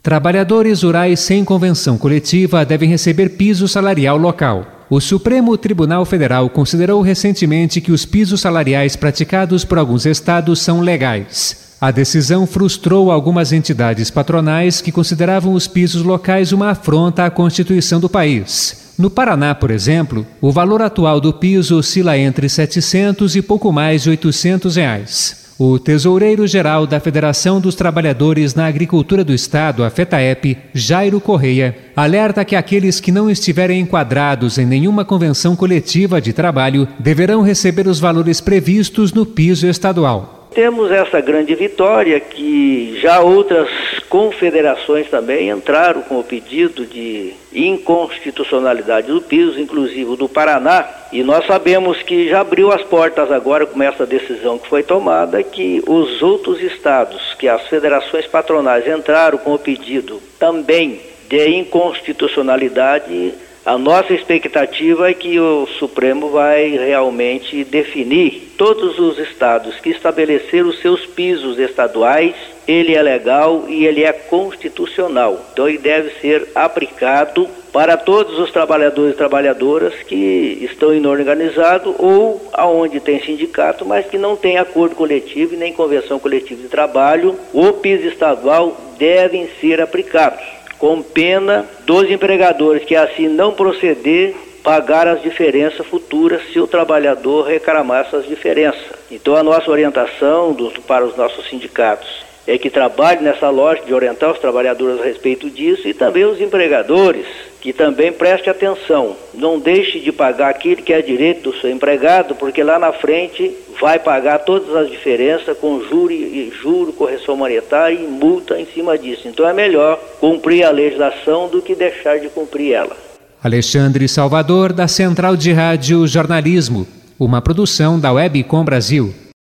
Trabalhadores rurais sem convenção coletiva devem receber piso salarial local. O Supremo Tribunal Federal considerou recentemente que os pisos salariais praticados por alguns estados são legais. A decisão frustrou algumas entidades patronais que consideravam os pisos locais uma afronta à Constituição do país. No Paraná, por exemplo, o valor atual do piso oscila entre R$ 700 e pouco mais de R$ 800. O tesoureiro-geral da Federação dos Trabalhadores na Agricultura do Estado, a FETAEP, Jairo Correia, alerta que aqueles que não estiverem enquadrados em nenhuma convenção coletiva de trabalho deverão receber os valores previstos no piso estadual. Temos essa grande vitória que já outras confederações também entraram com o pedido de inconstitucionalidade do piso, inclusive do Paraná, e nós sabemos que já abriu as portas agora com essa decisão que foi tomada, que os outros estados, que as federações patronais entraram com o pedido também de inconstitucionalidade. A nossa expectativa é que o Supremo vai realmente definir todos os estados que estabeleceram os seus pisos estaduais. Ele é legal e ele é constitucional. Então ele deve ser aplicado para todos os trabalhadores e trabalhadoras que estão inorganizados ou aonde tem sindicato, mas que não tem acordo coletivo e nem convenção coletiva de trabalho. O piso estadual devem ser aplicados, com pena dos empregadores que assim não proceder pagar as diferenças futuras se o trabalhador reclamar essas diferenças. Então a nossa orientação para os nossos sindicatos é que trabalhem nessa lógica de orientar os trabalhadores a respeito disso e também os empregadores que também prestem atenção. Não deixe de pagar aquilo que é direito do seu empregado, porque lá na frente vai pagar todas as diferenças com juro, correção monetária e multa em cima disso. Então é melhor cumprir a legislação do que deixar de cumprir ela. Alexandre Salvador, da Central de Rádio Jornalismo, uma produção da Webcom Brasil.